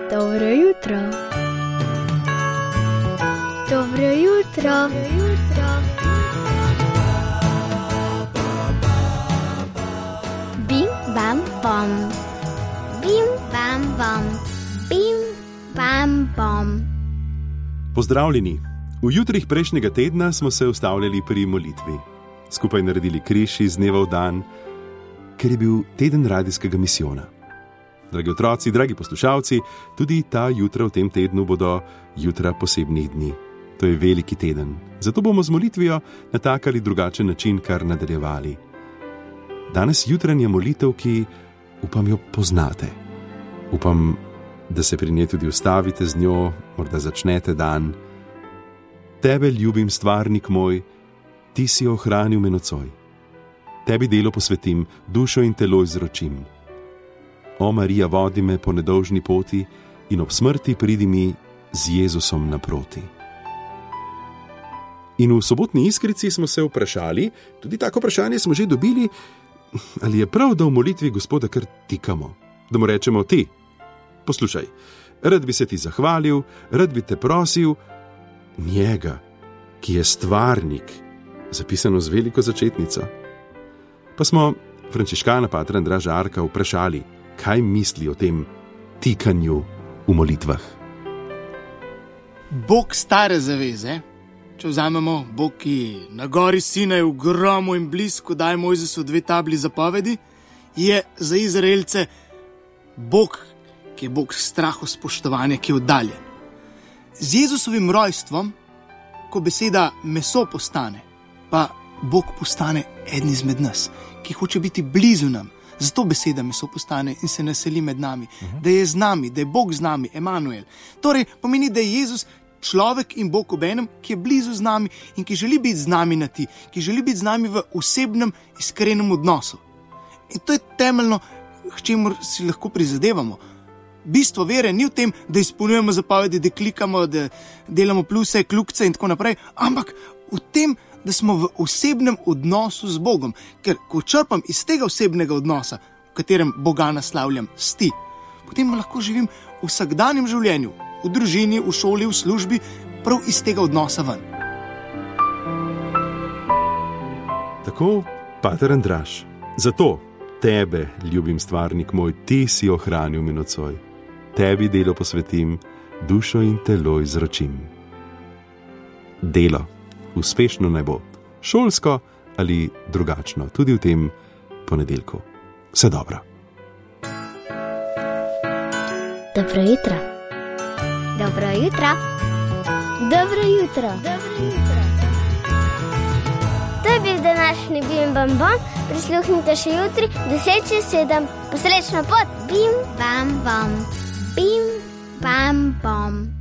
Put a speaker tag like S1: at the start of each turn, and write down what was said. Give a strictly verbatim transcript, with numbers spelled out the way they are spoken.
S1: Dobro jutro. Dobro jutro. Dobro jutro. Bim, bam, bom. Bim, bam, bom. Bim, bam, bom.
S2: Pozdravljeni. V jutrih prejšnjega tedna smo se ustavljali pri molitvi. Skupaj naredili križ iz dneva v dan, ker je bil teden radijskega misijona. Dragi otroci, dragi poslušalci, tudi ta jutra v tem tednu bodo jutra posebnih dni. To je veliki teden, zato bomo z molitvijo na tak ali drugačen način kar nadaljevali. Danes jutranja molitev, ki upam jo poznate. Upam, da se pri njej tudi ustavite z njo, morda začnete dan. Tebe ljubim, stvarnik moj, ti si ohranil me nocoj. Tebi delo posvetim, dušo in telo izročim. O Marija, vodi me po nedolžni poti in ob smrti pridi mi z Jezusom naproti. In v sobotni iskrici smo se vprašali, tudi tako vprašanje smo že dobili, ali je prav, da v molitvi Gospoda kar tikamo, da mu rečemo: ti, poslušaj, rad bi se ti zahvalil, rad bi te prosil, njega, ki je stvarnik, zapisano z veliko začetnico. Pa smo frančiškana patra Andraža Arka vprašali, kaj misli o tem tikanju v molitvah.
S3: Bog stare zaveze, če vzamemo Bog, ki na gori Sinaj v gromu in blizku daje Mojzesu dve tabli zapovedi, je za Izraelce Bog, ki je Bog strahu spoštovanja, ki je oddaljen. Z Jezusovim rojstvom, ko beseda meso postane, pa Bog postane eden izmed nas, ki hoče biti blizu nam. Zato beseda meso postane in se naseli med nami, uh-huh. Da je z nami, da je Bog z nami, Emanuel. Torej pomeni, da je Jezus človek in Bog obenem, ki je blizu z nami in ki želi biti z nami na ti, ki želi biti z nami v osebnem, iskrenem odnosu. In to je temeljno, k čemur si lahko prizadevamo. Bistvo vere ni v tem, da izpolnjujemo zapovedi, da klikamo, da delamo pluse, kljukce in tako naprej, ampak v tem, da smo v osebnem odnosu z Bogom. Ker ko črpam iz tega osebnega odnosa, v katerem Boga naslavljam s ti, potem lahko živim v vsakdanjem življenju, v družini, v šoli, v službi, prav iz tega odnosa ven.
S2: Tako, pater Andraž, zato tebe, ljubim stvarnik moj, ti si ohranil me nocoj. Tebi delo posvetim, dušo in telo izročim. Delo. Uspešno naj bo, šolsko ali drugačno, tudi v tem ponedeljku. Vse dobro.
S1: Dobro jutro. Dobro jutro. Dobro jutro. Dobro jutro. To je bil današnji Bim Bam Bom. Prisluhnite še jutri, deset čez sedem. Posrečno pot. Bim Bam Bom. Bim Bam Bom.